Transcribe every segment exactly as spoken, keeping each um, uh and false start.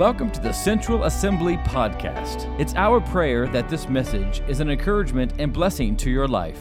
Welcome to the Central Assembly Podcast. It's our prayer that this message is an encouragement and blessing to your life.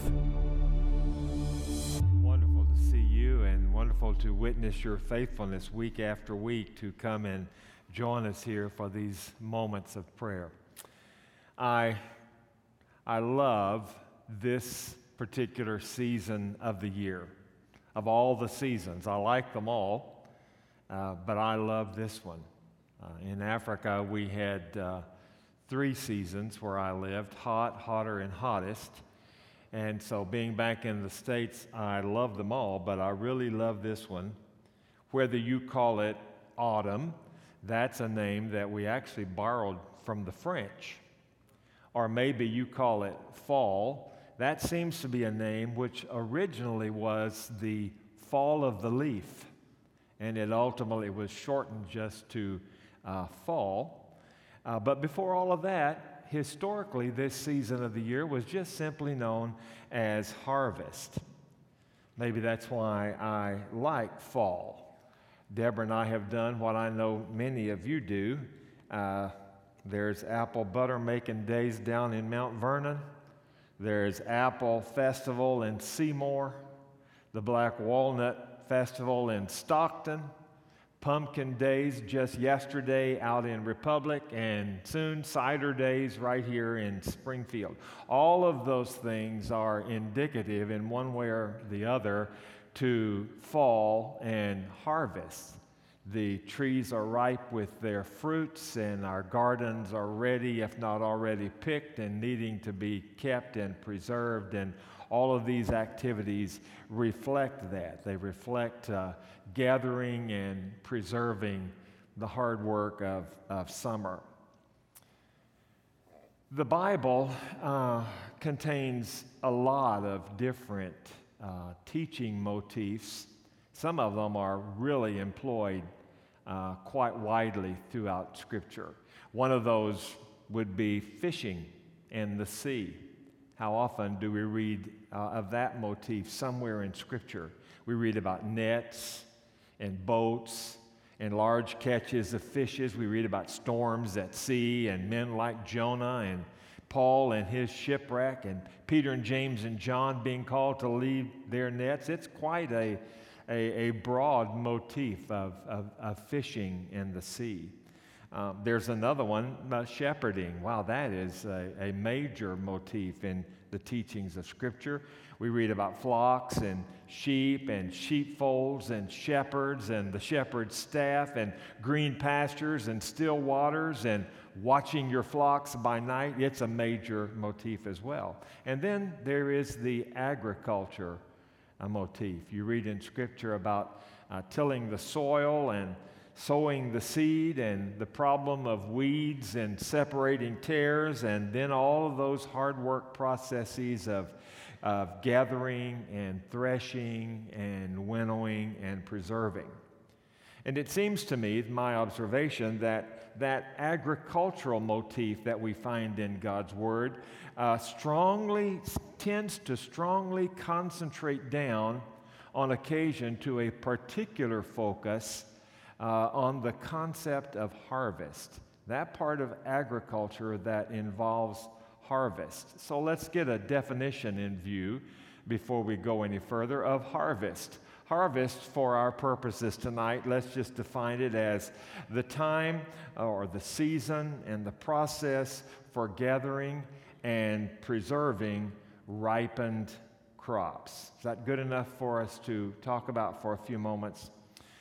Wonderful to see you and wonderful to witness your faithfulness week after week to come and join us here for these moments of prayer. I, I love this particular season of the year. Of all the seasons, I like them all, uh, but I love this one. Uh, in Africa, we had uh, three seasons where I lived, hot, hotter, and hottest. And so being back in the States, I love them all, but I really love this one. Whether you call it autumn, that's a name that we actually borrowed from the French. Or maybe you call it fall. That seems to be a name which originally was the fall of the leaf. And it ultimately was shortened just to Uh, fall. Uh, but before all of that, historically, this season of the year was just simply known as harvest. Maybe that's why I like fall. Deborah and I have done what I know many of you do. Uh, there's apple butter making days down in Mount Vernon. There's Apple Festival in Seymour. The Black Walnut Festival in Stockton. Pumpkin Days just yesterday out in Republic, and soon Cider Days right here in Springfield. All of those things are indicative in one way or the other to fall and harvest. The trees are ripe with their fruits, and our gardens are ready, if not already picked, and needing to be kept and preserved. And all of these activities reflect that. They reflect uh, gathering and preserving the hard work of, of summer. The Bible uh, contains a lot of different uh, teaching motifs. Some of them are really employed uh, quite widely throughout Scripture. One of those would be fishing in the sea. How often do we read uh, of that motif somewhere in Scripture? We read about nets and boats and large catches of fishes. We read about storms at sea and men like Jonah and Paul and his shipwreck and Peter and James and John being called to leave their nets. It's quite a, a, a broad motif of, of, of fishing in the sea. Um, there's another one, uh, shepherding. Wow, that is a, a major motif in the teachings of Scripture. We read about flocks and sheep and sheepfolds and shepherds and the shepherd's staff and green pastures and still waters and watching your flocks by night. It's a major motif as well. And then there is the agriculture uh, motif. You read in Scripture about uh, tilling the soil and sowing the seed and the problem of weeds and separating tares, and then all of those hard work processes of, of gathering and threshing and winnowing and preserving. And it seems to me, my observation, that that agricultural motif that we find in God's Word uh, strongly tends to strongly concentrate down on occasion to a particular focus Uh, on the concept of harvest, that part of agriculture that involves harvest. So let's get a definition in view before we go any further of harvest. Harvest, for our purposes tonight, let's just define it as the time or the season and the process for gathering and preserving ripened crops. Is that good enough for us to talk about for a few moments?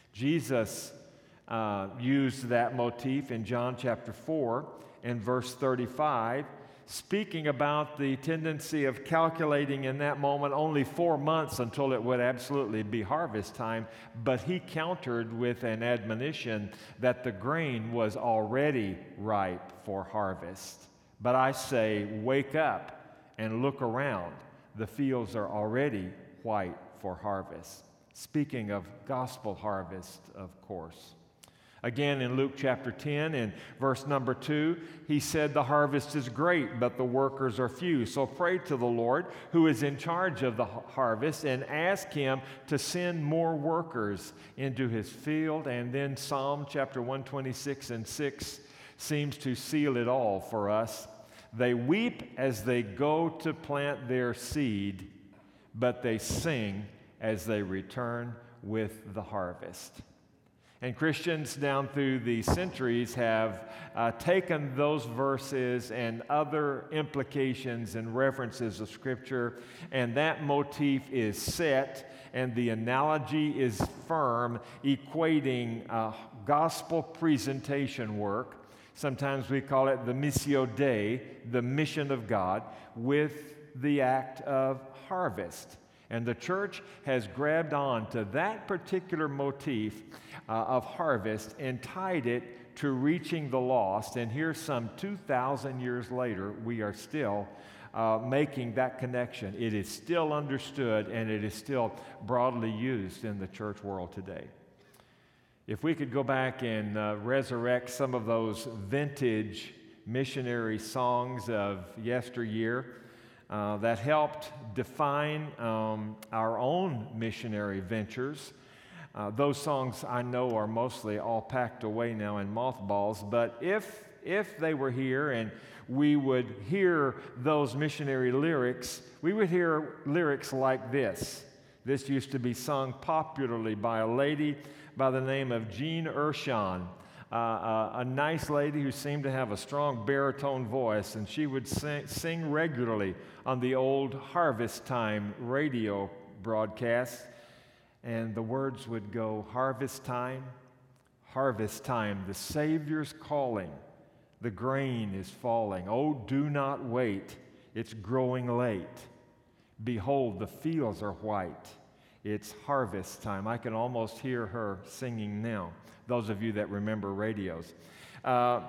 Jesus Uh, used that motif in John chapter four and verse thirty-five, speaking about the tendency of calculating in that moment only four months until it would absolutely be harvest time, but he countered with an admonition that the grain was already ripe for harvest. But I say, wake up and look around. The fields are already white for harvest. Speaking of gospel harvest, of course. Again, in Luke chapter ten, in verse number two, he said, "The harvest is great, but the workers are few." So pray to the Lord, who is in charge of the harvest, and ask him to send more workers into his field. And then Psalm chapter one twenty-six and six seems to seal it all for us. "They weep as they go to plant their seed, but they sing as they return with the harvest." And Christians down through the centuries have uh, taken those verses and other implications and references of Scripture, and that motif is set, and the analogy is firm, equating uh, gospel presentation work. Sometimes we call it the Missio Dei, the mission of God, with the act of harvest. And the church has grabbed on to that particular motif uh, of harvest and tied it to reaching the lost. And here, some two thousand years later, we are still uh, making that connection. It is still understood, and it is still broadly used in the church world today. If we could go back and uh, resurrect some of those vintage missionary songs of yesteryear, Uh, that helped define um, our own missionary ventures. Uh, those songs, I know, are mostly all packed away now in mothballs, but if, if they were here and we would hear those missionary lyrics, we would hear lyrics like this. This used to be sung popularly by a lady by the name of Jean Urshan. Uh, uh, a nice lady who seemed to have a strong baritone voice, and she would sing, sing regularly on the old Harvest Time radio broadcast. And the words would go, "Harvest time, harvest time, the Savior's calling, the grain is falling. Oh, do not wait, it's growing late. Behold, the fields are white, it's harvest time." I can almost hear her singing now, those of you that remember radios. Uh,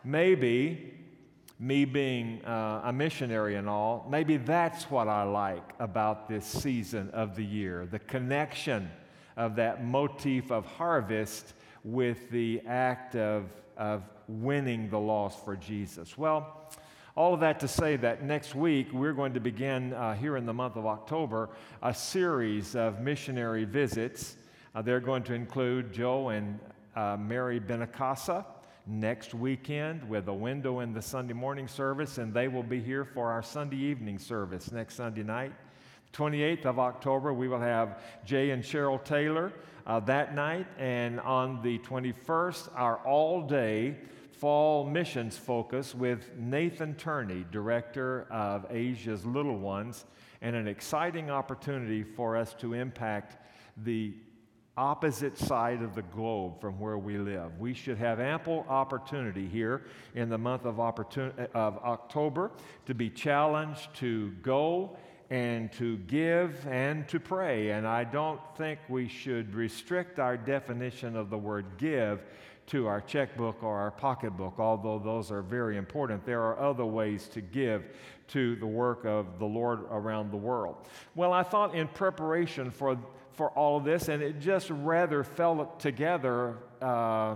maybe, me being uh, a missionary and all, maybe that's what I like about this season of the year, the connection of that motif of harvest with the act of, of winning the lost for Jesus. Well, all of that to say that next week we're going to begin uh, here in the month of October a series of missionary visits. Uh, they're going to include Joe and uh, Mary Benacasa next weekend with a window in the Sunday morning service, and they will be here for our Sunday evening service next Sunday night. twenty-eighth of October, we will have Jay and Cheryl Taylor uh, that night, and on the twenty-first, our all-day fall missions focus with Nathan Turney, Director of Asia's Little Ones, and an exciting opportunity for us to impact the opposite side of the globe from where we live. We should have ample opportunity here in the month of, opportun- of October to be challenged to go and to give and to pray. And I don't think we should restrict our definition of the word give to our checkbook or our pocketbook, although those are very important. There are other ways to give to the work of the Lord around the world. Well, I thought in preparation for for all of this, and it just rather fell together, uh,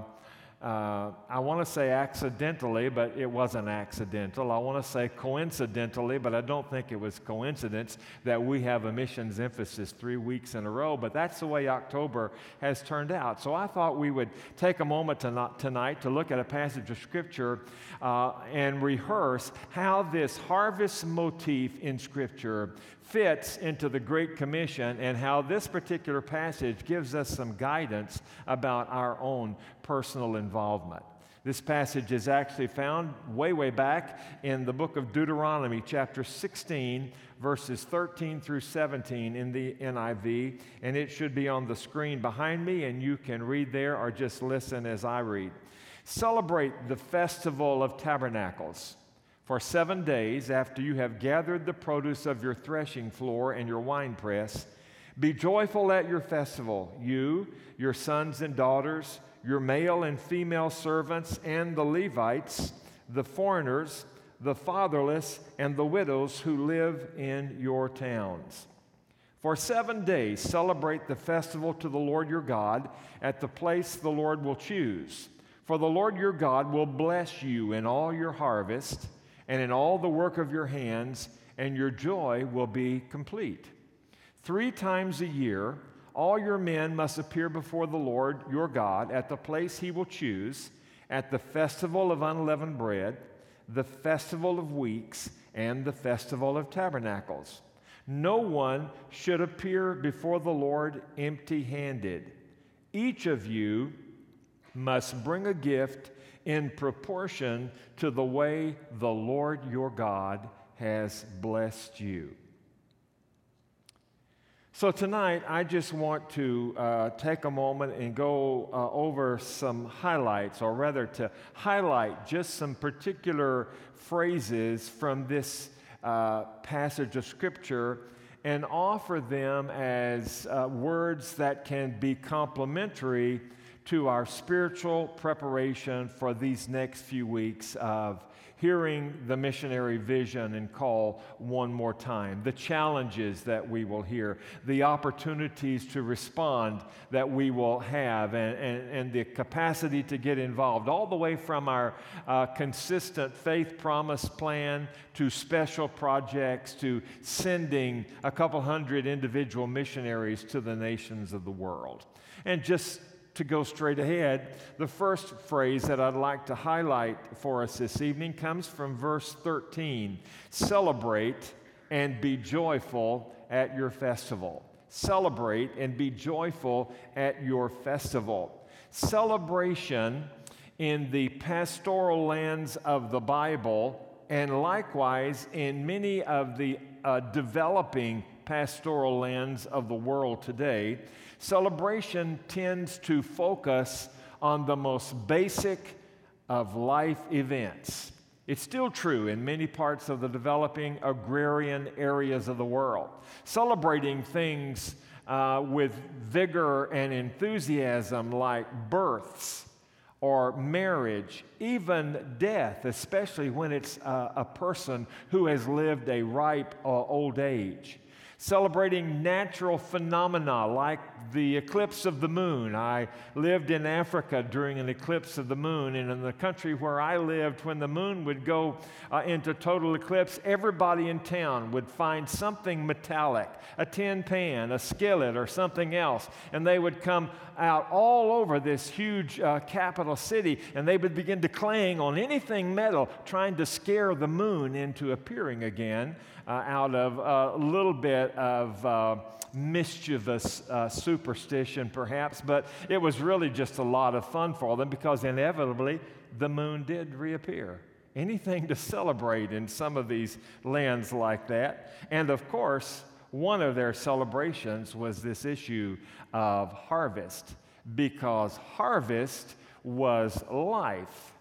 uh, I want to say accidentally, but it wasn't accidental. I want to say coincidentally, but I don't think it was coincidence that we have a missions emphasis three weeks in a row, but that's the way October has turned out. So I thought we would take a moment to not, tonight to look at a passage of Scripture uh, and rehearse how this harvest motif in Scripture fits into the Great Commission, and how this particular passage gives us some guidance about our own personal involvement. This passage is actually found way, way back in the book of Deuteronomy, chapter sixteen, verses thirteen through seventeen in the N I V, and it should be on the screen behind me, and you can read there or just listen as I read. "Celebrate the festival of tabernacles. For seven days after you have gathered the produce of your threshing floor and your winepress, be joyful at your festival, you, your sons and daughters, your male and female servants, and the Levites, the foreigners, the fatherless, and the widows who live in your towns. For seven days celebrate the festival to the Lord your God at the place the Lord will choose. For the Lord your God will bless you in all your harvest and in all the work of your hands, and your joy will be complete. Three times a year, all your men must appear before the Lord your God at the place he will choose, at the festival of unleavened bread, the festival of weeks, and the festival of tabernacles. No one should appear before the Lord empty-handed. Each of you must bring a gift in proportion to the way the Lord your God has blessed you. So tonight, I just want to uh, take a moment and go uh, over some highlights, or rather to highlight just some particular phrases from this uh, passage of Scripture and offer them as uh, words that can be complementary to our spiritual preparation for these next few weeks of hearing the missionary vision and call one more time, the challenges that we will hear, the opportunities to respond that we will have, and, and, and the capacity to get involved, all the way from our uh, consistent faith promise plan to special projects to sending a couple hundred individual missionaries to the nations of the world. And just to go straight ahead, the first phrase that I'd like to highlight for us this evening comes from verse thirteen. Celebrate and be joyful at your festival. Celebrate and be joyful at your festival. Celebration in the pastoral lands of the Bible, and likewise in many of the uh, developing pastoral lands of the world today, celebration tends to focus on the most basic of life events. It's still true in many parts of the developing agrarian areas of the world. Celebrating things uh, with vigor and enthusiasm like births or marriage, even death, especially when it's uh, a person who has lived a ripe uh, old age. Celebrating natural phenomena like the eclipse of the moon. I lived in Africa during an eclipse of the moon, and in the country where I lived, when the moon would go uh, into total eclipse, everybody in town would find something metallic, a tin pan, a skillet, or something else, and they would come out all over this huge uh, capital city, and they would begin to clang on anything metal, trying to scare the moon into appearing again uh, out of a little bit of uh, mischievous uh, superstition, perhaps, but it was really just a lot of fun for them because inevitably the moon did reappear. Anything to celebrate in some of these lands like that. And of course, one of their celebrations was this issue of harvest, because harvest was life.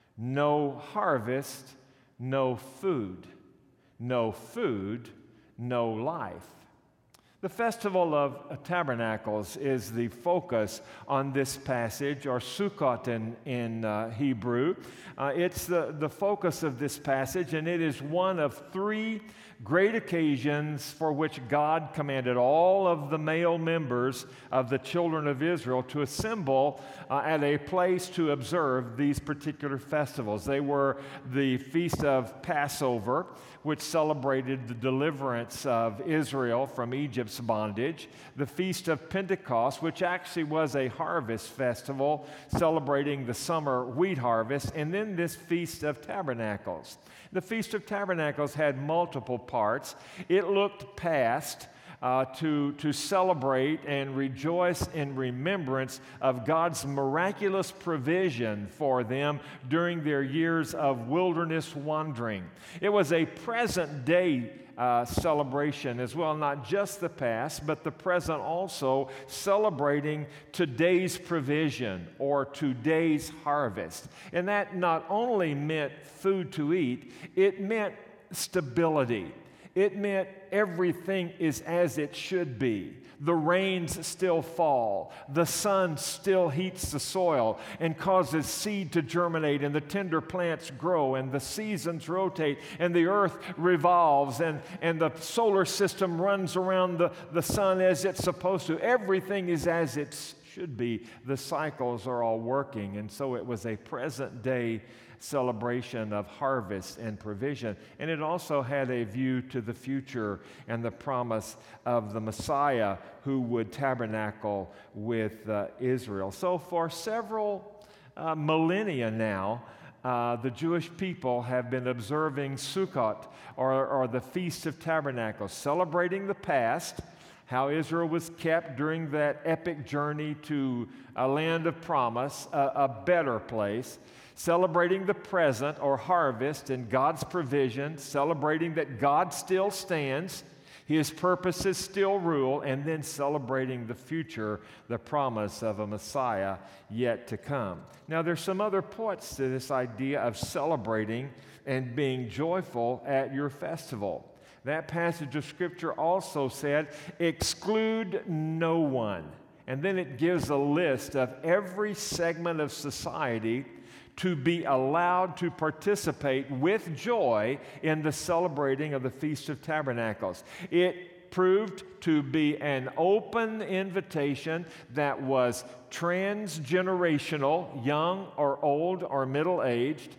No harvest, no food. No food, no life. The Festival of Tabernacles is the focus on this passage, or Sukkot in, in uh, Hebrew. Uh, it's the, the focus of this passage, and it is one of three great occasions for which God commanded all of the male members of the children of Israel to assemble uh, at a place to observe these particular festivals. They were the Feast of Passover, which celebrated the deliverance of Israel from Egypt's bondage, the Feast of Pentecost, which actually was a harvest festival celebrating the summer wheat harvest, and then this Feast of Tabernacles. The Feast of Tabernacles had multiple parts. It looked past Uh, to, to celebrate and rejoice in remembrance of God's miraculous provision for them during their years of wilderness wandering. It was a present-day uh, celebration as well, not just the past, but the present also, celebrating today's provision or today's harvest. And that not only meant food to eat, it meant stability. It meant everything is as it should be. The rains still fall. The sun still heats the soil and causes seed to germinate, and the tender plants grow, and the seasons rotate, and the earth revolves, and, and the solar system runs around the, the sun as it's supposed to. Everything is as it should be. The cycles are all working, and so it was a present day celebration of harvest and provision. And it also had a view to the future and the promise of the Messiah who would tabernacle with uh, Israel. So for several uh, millennia now, uh, the Jewish people have been observing Sukkot, or, or the Feast of Tabernacles, celebrating the past, how Israel was kept during that epic journey to a land of promise, a, a better place, celebrating the present or harvest and God's provision, celebrating that God still stands, His purposes still rule, and then celebrating the future, the promise of a Messiah yet to come. Now, there's some other points to this idea of celebrating and being joyful at your festival. That passage of Scripture also said, exclude no one. And then it gives a list of every segment of society to be allowed to participate with joy in the celebrating of the Feast of Tabernacles. It proved to be an open invitation that was transgenerational, young or old or middle-aged,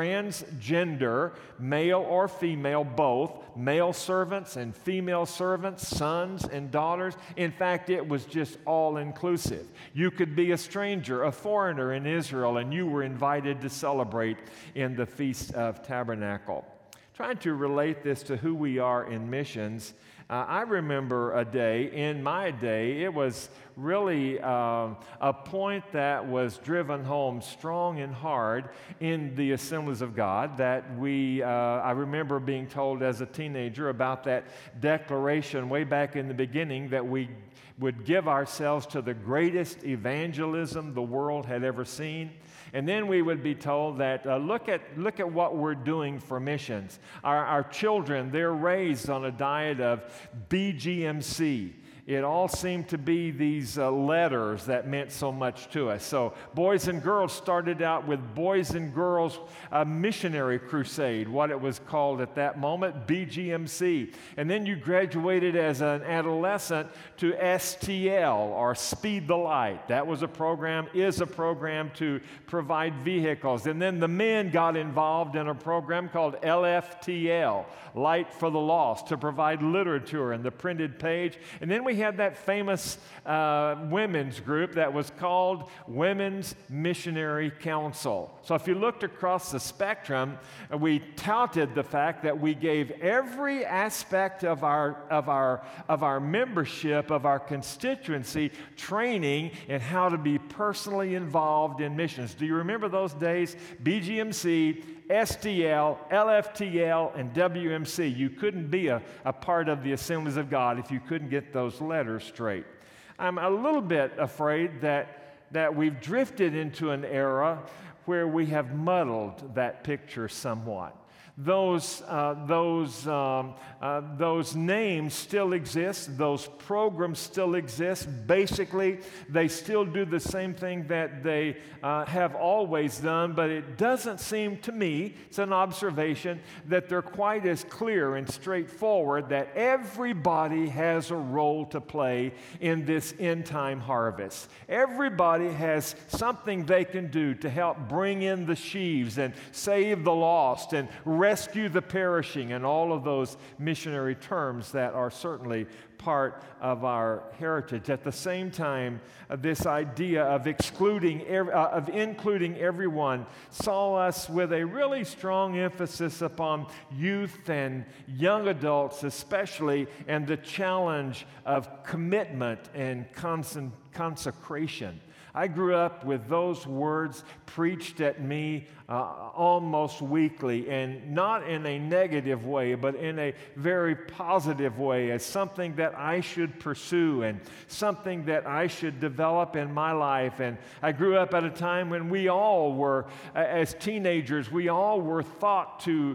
transgender, male or female, both, male servants and female servants, sons and daughters. In fact, it was just all-inclusive. You could be a stranger, a foreigner in Israel, and you were invited to celebrate in the Feast of Tabernacle. Trying to relate this to who we are in missions, Uh, I remember a day, in my day, it was really um, a point that was driven home strong and hard in the Assemblies of God that we, uh, I remember being told as a teenager about that declaration way back in the beginning that we would give ourselves to the greatest evangelism the world had ever seen. And then we would be told that uh, look at look at what we're doing for missions. Our, our children, they're raised on a diet of B G M C. It all seemed to be these uh, letters that meant so much to us. So Boys and Girls started out with Boys and Girls uh, Missionary Crusade, what it was called at that moment, B G M C. And then you graduated as an adolescent to S T L, or Speed the Light. That was a program, is a program to provide vehicles. And then the men got involved in a program called L F T L, Light for the Lost, to provide literature and the printed page. And then we had that famous uh, women's group that was called Women's Missionary Council. So if you looked across the spectrum, uh, we touted the fact that we gave every aspect of our of our of our membership, of our constituency, training in how to be personally involved in missions. Do you remember those days? B G M C, S T L, L F T L, and W M C. You couldn't be a, a part of the Assemblies of God if you couldn't get those letters straight. I'm a little bit afraid that, that we've drifted into an era where we have muddled that picture somewhat. Those, uh, those, um, uh, those names still exist. Those programs still exist. Basically, they still do the same thing that they uh, have always done, but it doesn't seem to me, it's an observation, that they're quite as clear and straightforward that everybody has a role to play in this end-time harvest. Everybody has something they can do to help bring in the sheaves and save the lost and rescue the perishing, and all of those missionary terms that are certainly part of our heritage. At the same time, uh, this idea of excluding, ev- uh, of including everyone saw us with a really strong emphasis upon youth and young adults especially, and the challenge of commitment and consen- consecration. I grew up with those words preached at me uh, almost weekly, and not in a negative way, but in a very positive way, as something that I should pursue and something that I should develop in my life. And I grew up at a time when we all were, as teenagers, we all were thought to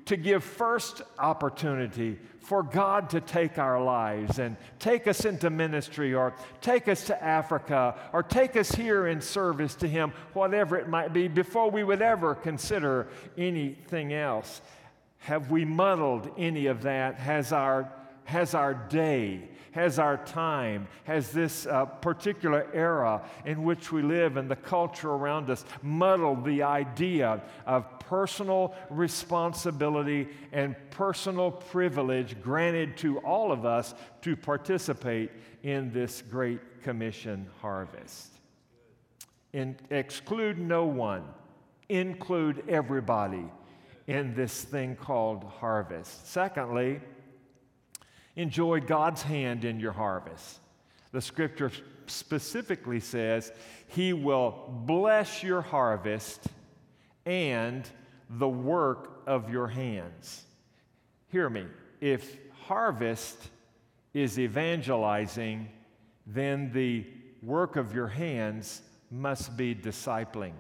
to give first opportunity for God to take our lives and take us into ministry or take us to Africa or take us here in service to Him, whatever it might be, before we would ever consider anything else. Have we muddled any of that? Has our, has our day, has our time, has this uh, particular era in which we live and the culture around us muddled the idea of personal responsibility and personal privilege granted to all of us to participate in this Great Commission harvest? And exclude no one, include everybody in this thing called harvest. Secondly, enjoy God's hand in your harvest. The scripture specifically says He will bless your harvest and the work of your hands. Hear me. If harvest is evangelizing, then the work of your hands must be discipling.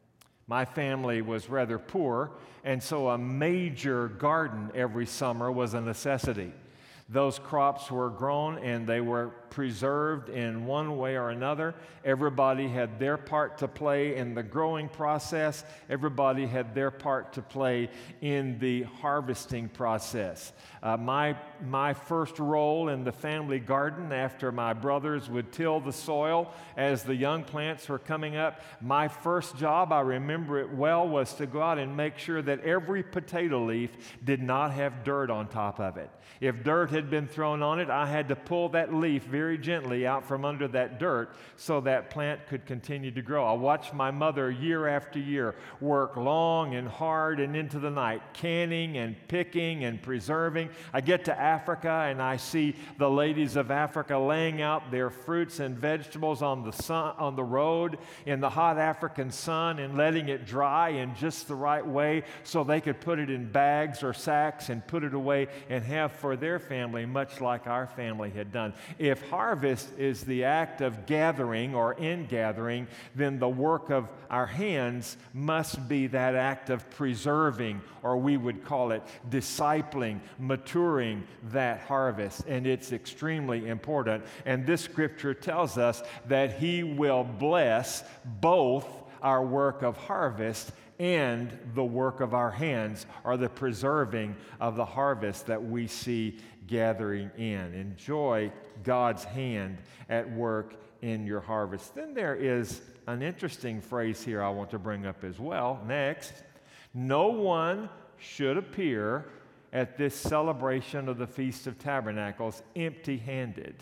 My family was rather poor, and so a major garden every summer was a necessity. Those crops were grown and they were preserved in one way or another. Everybody had their part to play in the growing process. Everybody had their part to play in the harvesting process. Uh, my, my first role in the family garden, after my brothers would till the soil as the young plants were coming up, my first job, I remember it well, was to go out and make sure that every potato leaf did not have dirt on top of it. If dirt had been thrown on it, I had to pull that leaf very gently out from under that dirt so that plant could continue to grow. I watched my mother year after year work long and hard and into the night, canning and picking and preserving. I get to Africa and I see the ladies of Africa laying out their fruits and vegetables on the sun, on the road in the hot African sun and letting it dry in just the right way so they could put it in bags or sacks and put it away and have for their family, much like our family had done. If harvest is the act of gathering or ingathering, then the work of our hands must be that act of preserving, or we would call it discipling, maturing that harvest. And it's extremely important. And this scripture tells us that He will bless both our work of harvest and the work of our hands, or the preserving of the harvest that we see gathering in. Enjoy God's hand at work in your harvest. Then there is an interesting phrase here I want to bring up as well. Next, no one should appear at this celebration of the Feast of Tabernacles empty-handed.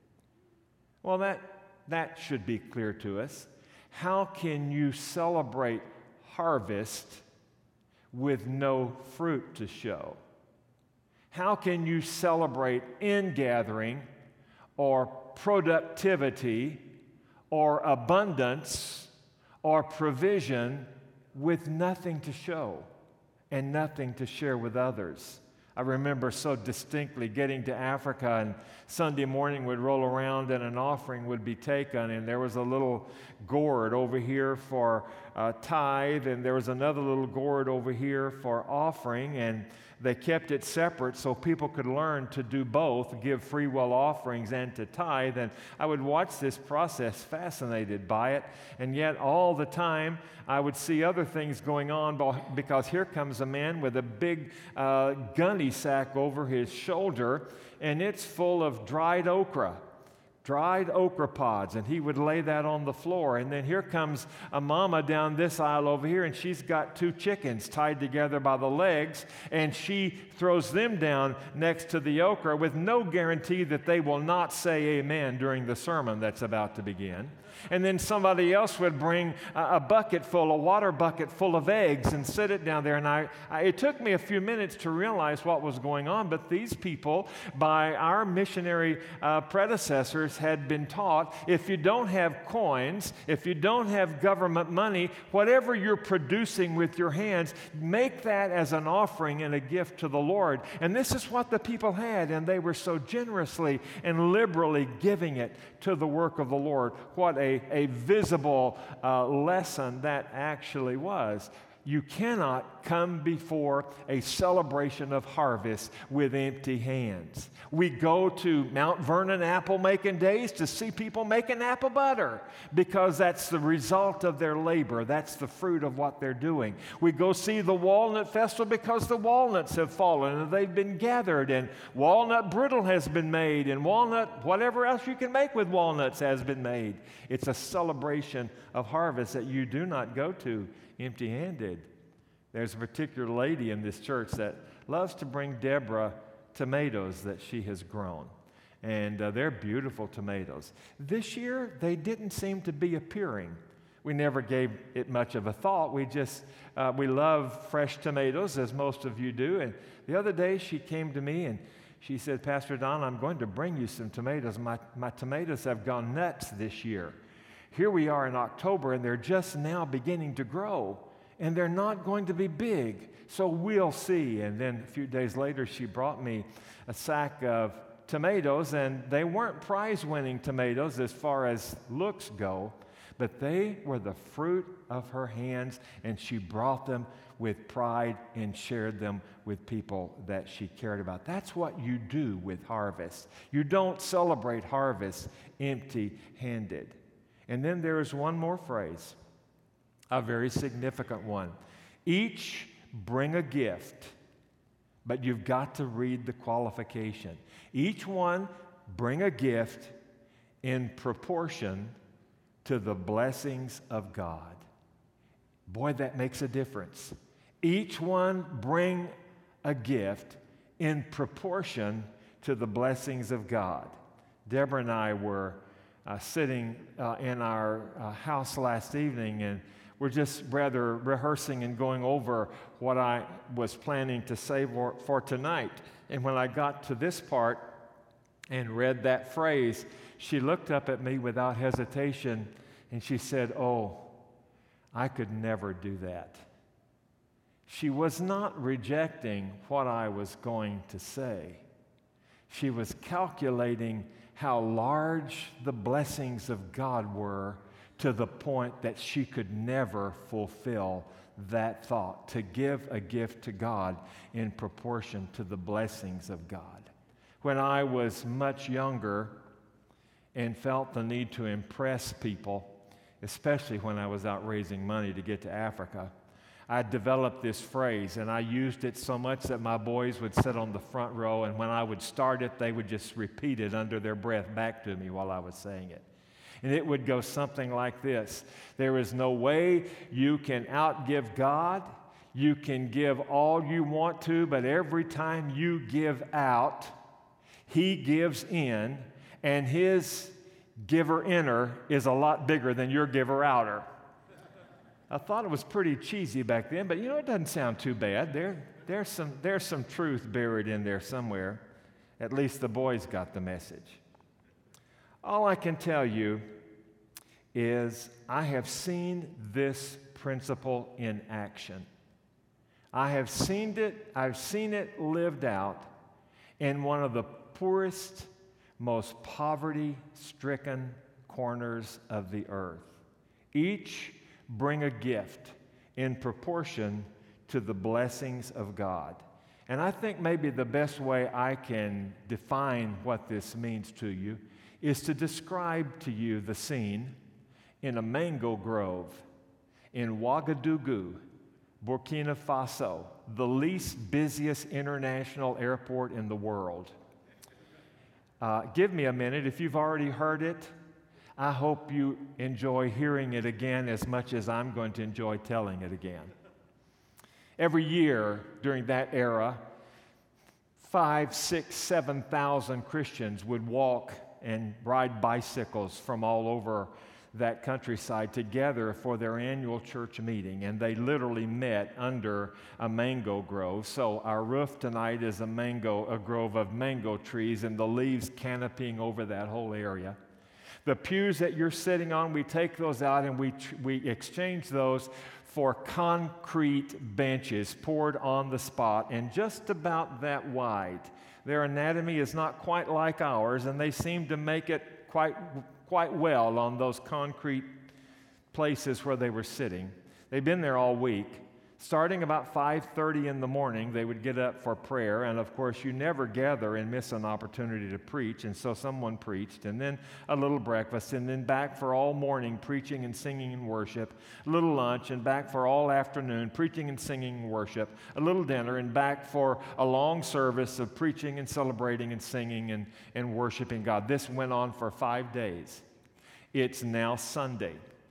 Well, that, that should be clear to us. How can you celebrate harvest with no fruit to show? How can you celebrate ingathering or productivity or abundance or provision with nothing to show and nothing to share with others? I remember so distinctly getting to Africa, and Sunday morning would roll around and an offering would be taken, and there was a little gourd over here for uh, tithe, and there was another little gourd over here for offering, and they kept it separate so people could learn to do both, give free will offerings and to tithe. And I would watch this process, fascinated by it, and yet all the time I would see other things going on, because here comes a man with a big uh, gunny sack over his shoulder, and it's full of dried okra. dried okra pods, and he would lay that on the floor. And then here comes a mama down this aisle over here, and she's got two chickens tied together by the legs, and she throws them down next to the okra with no guarantee that they will not say amen during the sermon that's about to begin. And then somebody else would bring a, a bucket full, a water bucket full of eggs, and sit it down there. And I, I, it took me a few minutes to realize what was going on, but these people, by our missionary uh, predecessors, had been taught, if you don't have coins, if you don't have government money, whatever you're producing with your hands, make that as an offering and a gift to the Lord. And this is what the people had, and they were so generously and liberally giving it to the work of the Lord. What a, a visible uh, lesson that actually was. You cannot come before a celebration of harvest with empty hands. We go to Mount Vernon apple making days to see people making apple butter because that's the result of their labor. That's the fruit of what they're doing. We go see the Walnut Festival because the walnuts have fallen and they've been gathered, and walnut brittle has been made, and walnut, whatever else you can make with walnuts has been made. It's a celebration of harvest that you do not go to empty-handed. There's a particular lady in this church that loves to bring Deborah tomatoes that she has grown. And uh, they're beautiful tomatoes. This year, they didn't seem to be appearing. We never gave it much of a thought. We just, uh, we love fresh tomatoes, as most of you do. And the other day, she came to me and she said, Pastor Don, I'm going to bring you some tomatoes. My, my tomatoes have gone nuts this year. Here we are in October, and they're just now beginning to grow, and they're not going to be big, so we'll see. And then a few days later, she brought me a sack of tomatoes, and they weren't prize-winning tomatoes as far as looks go, but they were the fruit of her hands, and she brought them with pride and shared them with people that she cared about. That's what you do with harvest. You don't celebrate harvest empty-handed. And then there is one more phrase, a very significant one. Each bring a gift, but you've got to read the qualification. Each one bring a gift in proportion to the blessings of God. Boy, that makes a difference. Each one bring a gift in proportion to the blessings of God. Deborah and I were Uh, sitting uh, in our uh, house last evening, and we're just rather rehearsing and going over what I was planning to say for, for tonight. And when I got to this part and read that phrase, she looked up at me without hesitation and she said, "Oh, I could never do that." She was not rejecting what I was going to say. She was calculating how large the blessings of God were to the point that she could never fulfill that thought, to give a gift to God in proportion to the blessings of God. When I was much younger and felt the need to impress people, especially when I was out raising money to get to Africa, I developed this phrase, and I used it so much that my boys would sit on the front row, and when I would start it, they would just repeat it under their breath back to me while I was saying it. And it would go something like this: there is no way you can outgive God. You can give all you want to, but every time you give out, He gives in, and His giver-inner is a lot bigger than your giver-outer. I thought it was pretty cheesy back then, but you know, it doesn't sound too bad. There, there's some, there's some truth buried in there somewhere. At least the boys got the message. All I can tell you is I have seen this principle in action. I have seen it, I've seen it lived out in one of the poorest, most poverty-stricken corners of the earth. Each bring a gift in proportion to the blessings of God. And I think maybe the best way I can define what this means to you is to describe to you the scene in a mango grove in Ouagadougou, Burkina Faso, the least busiest international airport in the world. Uh, give me a minute. If you've already heard it, I hope you enjoy hearing it again as much as I'm going to enjoy telling it again. Every year during that era, five, six, seven thousand Christians would walk and ride bicycles from all over that countryside together for their annual church meeting, and they literally met under a mango grove. So our roof tonight is a mango, a grove of mango trees, and the leaves canopying over that whole area. The pews that you're sitting on, we take those out and we, we exchange those for concrete benches poured on the spot and just about that wide. Their anatomy is not quite like ours, and they seem to make it quite, quite well on those concrete places where they were sitting. They've been there all week. Starting about five thirty in the morning, they would get up for prayer, and of course, you never gather and miss an opportunity to preach, and so someone preached, and then a little breakfast, and then back for all morning preaching and singing and worship, a little lunch, and back for all afternoon preaching and singing and worship, a little dinner, and back for a long service of preaching and celebrating and singing and, and worshiping God. This went on for five days. It's now Sunday.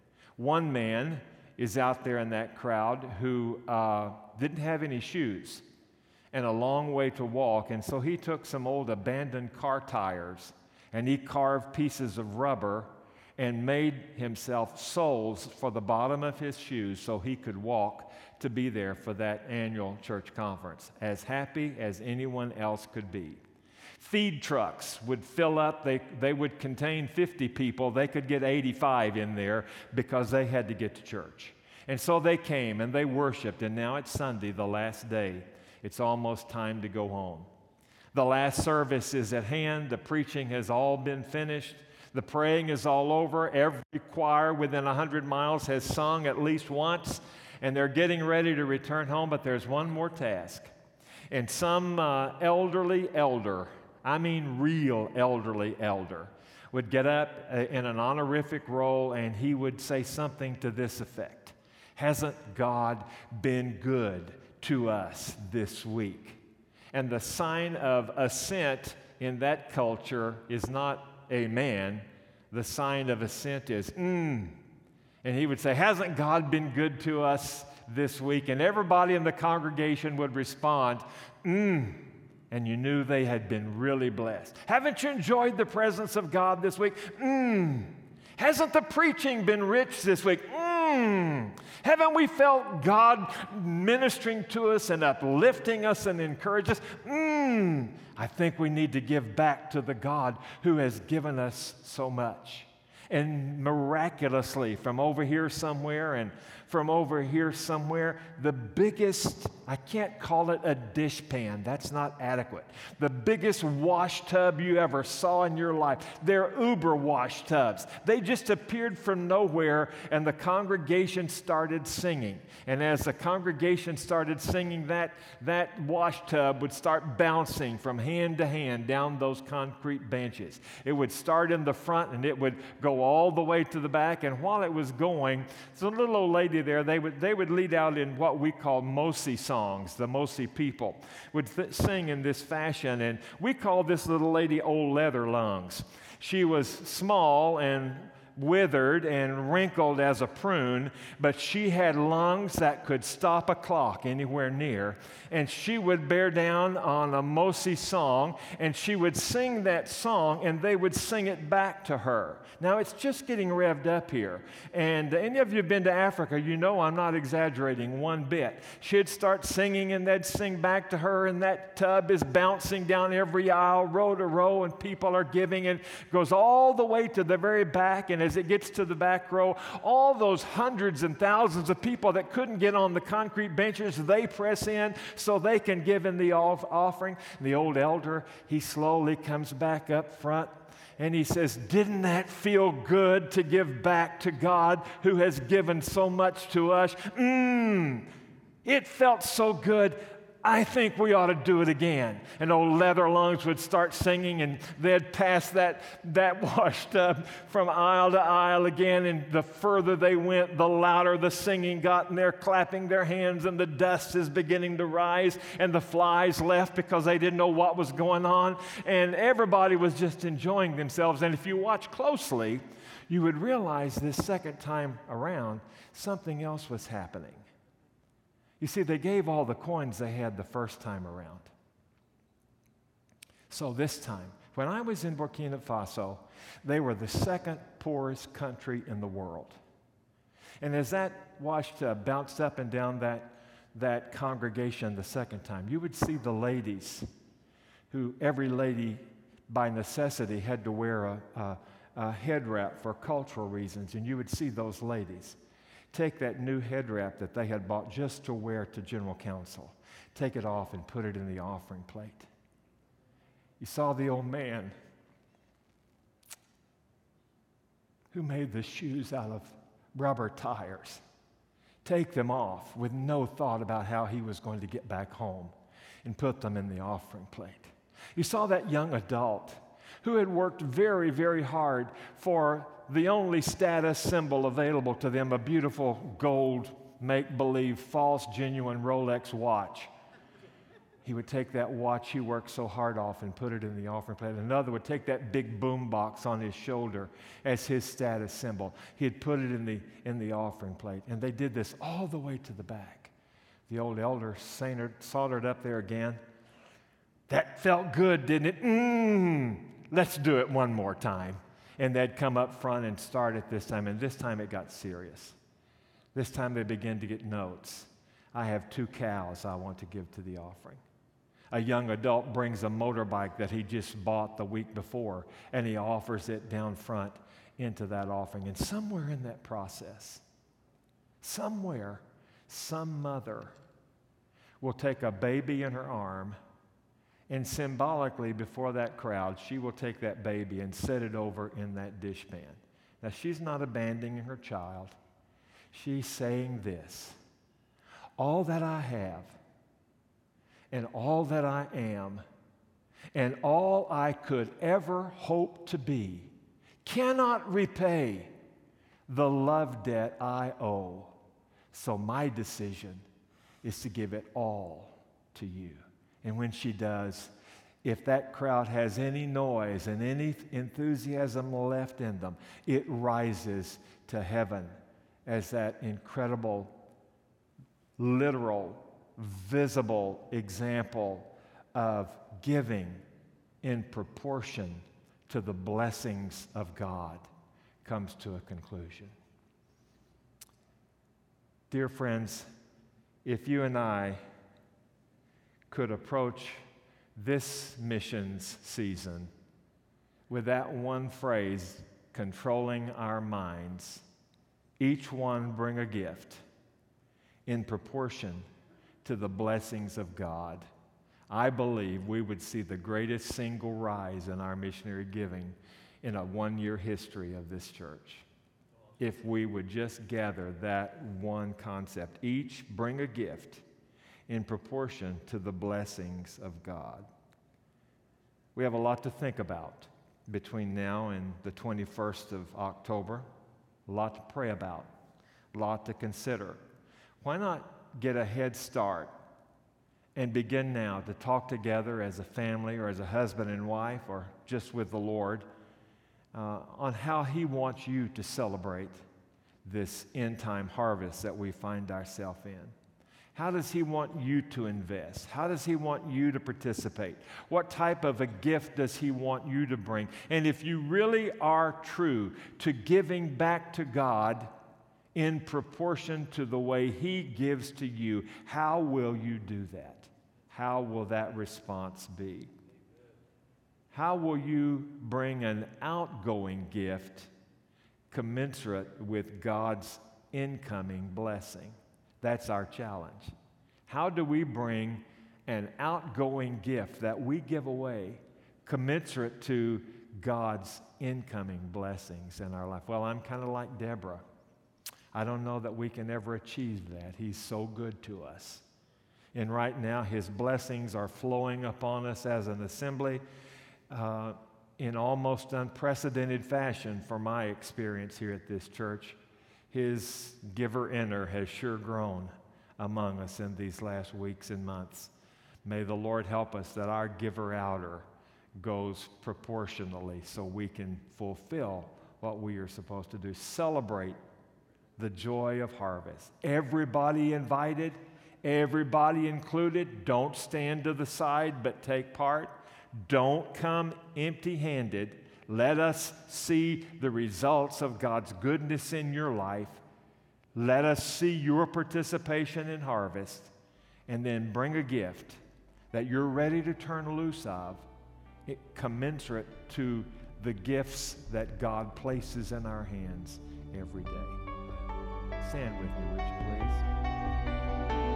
One man is out there in that crowd who uh, didn't have any shoes and a long way to walk, and so he took some old abandoned car tires and he carved pieces of rubber and made himself soles for the bottom of his shoes so he could walk to be there for that annual church conference, as happy as anyone else could be. Feed trucks would fill up. They, they would contain fifty people. They could get eighty-five in there because they had to get to church. And so they came and they worshiped, and now it's Sunday, the last day. It's almost time to go home. The last service is at hand. The preaching has all been finished. The praying is all over. Every choir within one hundred miles has sung at least once, and they're getting ready to return home, but there's one more task. And some uh, elderly elder, I mean real elderly elder, would get up uh, in an honorific role, and he would say something to this effect: "Hasn't God been good to us this week?" And the sign of assent in that culture is not amen. The sign of assent is mm. And he would say, "Hasn't God been good to us this week?" And everybody in the congregation would respond, mm. And you knew they had been really blessed. "Haven't you enjoyed the presence of God this week?" Mm. "Hasn't the preaching been rich this week?" Mm. "Haven't we felt God ministering to us and uplifting us and encouraging us?" Mm. I think we need to give back to the God who has given us so much. And miraculously, from over here somewhere and from over here somewhere, the biggest, I can't call it a dishpan, that's not adequate. The biggest wash tub you ever saw in your life. They're Uber wash tubs. They just appeared from nowhere, and the congregation started singing. And as the congregation started singing, that, that wash tub would start bouncing from hand to hand down those concrete benches. It would start in the front, and it would go all the way to the back, and while it was going, so a little old lady there, they would, they would lead out in what we call Mosi songs. The Mosi people would th- sing in this fashion, and we called this little lady Old Leather Lungs. She was small and withered and wrinkled as a prune, but she had lungs that could stop a clock anywhere near. And she would bear down on a Mosi song, and she would sing that song, and they would sing it back to her. Now, it's just getting revved up here. And any of you have been to Africa, you know I'm not exaggerating one bit. She'd start singing, and they'd sing back to her, and that tub is bouncing down every aisle, row to row, and people are giving, and goes all the way to the very back. And as it gets to the back row, all those hundreds and thousands of people that couldn't get on the concrete benches, they press in so they can give in the offering. And the old elder, he slowly comes back up front, and he says, "Didn't that feel good to give back to God who has given so much to us? Mmm, it felt so good. I think we ought to do it again." And Old Leather Lungs would start singing, and they'd pass that, that wash tub from aisle to aisle again, and the further they went, the louder the singing got, and they're clapping their hands, and the dust is beginning to rise, and the flies left because they didn't know what was going on, and everybody was just enjoying themselves. And if you watch closely, you would realize this second time around, something else was happening. You see, they gave all the coins they had the first time around. So this time, when I was in Burkina Faso, they were the second poorest country in the world. And as that wash tub bounced up and down that, that congregation the second time, you would see the ladies, who every lady by necessity had to wear a, a, a head wrap for cultural reasons, and you would see those ladies take that new head wrap that they had bought just to wear to General Council, take it off and put it in the offering plate. You saw the old man who made the shoes out of rubber tires, take them off with no thought about how he was going to get back home and put them in the offering plate. You saw that young adult who had worked very, very hard for the only status symbol available to them, a beautiful gold, make-believe, false, genuine Rolex watch. He would take that watch he worked so hard off and put it in the offering plate. Another would take that big boom box on his shoulder as his status symbol. He'd put it in the, in the offering plate. And they did this all the way to the back. The old elder soldered up there again. That felt good, didn't it? Mmm, let's do it one more time. And they'd come up front and start it this time. And this time it got serious. This time they began to get notes. I have two cows I want to give to the offering. A young adult brings a motorbike that he just bought the week before, and he offers it down front into that offering. And somewhere in that process, somewhere, some mother will take a baby in her arm, and symbolically before that crowd, she will take that baby and set it over in that dishpan. Now, she's not abandoning her child. She's saying this: all that I have, and all that I am, and all I could ever hope to be cannot repay the love debt I owe. So my decision is to give it all to you. And when she does, if that crowd has any noise and any enthusiasm left in them, it rises to heaven as that incredible, literal, visible example of giving in proportion to the blessings of God comes to a conclusion. Dear friends, if you and I could approach this missions season with that one phrase controlling our minds, each one bring a gift in proportion to the blessings of God, I believe we would see the greatest single rise in our missionary giving in a one-year history of this church. If we would just gather that one concept, each bring a gift in proportion to the blessings of God. We have a lot to think about between now and the twenty-first of October, a lot to pray about, a lot to consider. Why not get a head start and begin now to talk together as a family or as a husband and wife or just with the Lord uh, on how He wants you to celebrate this end-time harvest that we find ourselves in. How does He want you to invest? How does He want you to participate? What type of a gift does He want you to bring? And if you really are true to giving back to God in proportion to the way He gives to you, how will you do that? How will that response be? How will you bring an outgoing gift commensurate with God's incoming blessing? That's our challenge. How do we bring an outgoing gift that we give away commensurate to God's incoming blessings in our life? Well, I'm kind of like Deborah. I don't know that we can ever achieve that. He's so good to us. And right now, His blessings are flowing upon us as an assembly uh, in almost unprecedented fashion from my experience here at this church. His giver-inner has sure grown among us in these last weeks and months. May the Lord help us that our giver-outer goes proportionally so we can fulfill what we are supposed to do. Celebrate the joy of harvest. Everybody invited, everybody included. Don't stand to the side, but take part. Don't come empty-handed. Let us see the results of God's goodness in your life. Let us see your participation in harvest, and then bring a gift that you're ready to turn loose of, it commensurate to the gifts that God places in our hands every day. Stand with me, would you please?